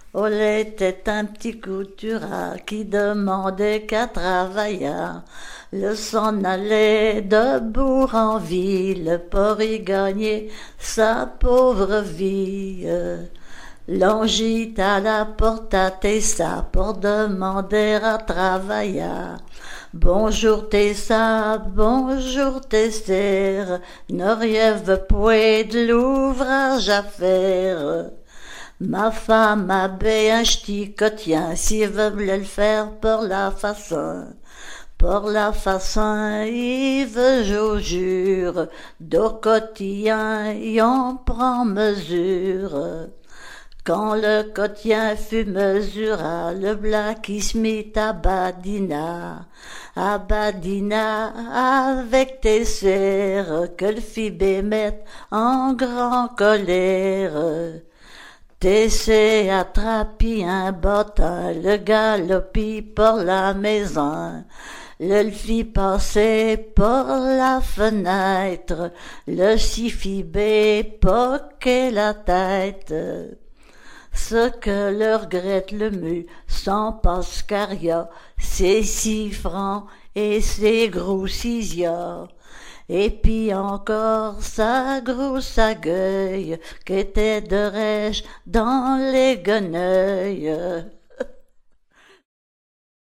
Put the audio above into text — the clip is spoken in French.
Olé était un petit couturier qui demandait qu'à travailler. Le s'en allait de bourg en ville pour y gagner sa pauvre vie. Longit à la porte à Tessa pour demander à travailler. Bonjour Tessa, bonjour Tesser, n'auriez-vous point de l'ouvrage à faire? Ma femme avait un ch'ti quotien, si vous voulez le faire pour la façon. Pour la façon, il veut, je jure, d'au quotidien, y en prend mesure. Quand le quotien fut mesuré, le black il se mit à badina avec tes serres, que le fit bémettre en grand colère. Tessé attrapi un bottin, le galopit pour la maison. Le fit passer par la fenêtre, le s'y fit poquer la tête. Ce que le regrette le mu, sans Pascaria, c'est 6 francs et ses gros cisia. Et puis encore sa grosse agueille, qu'était de rêche dans les gueneuils.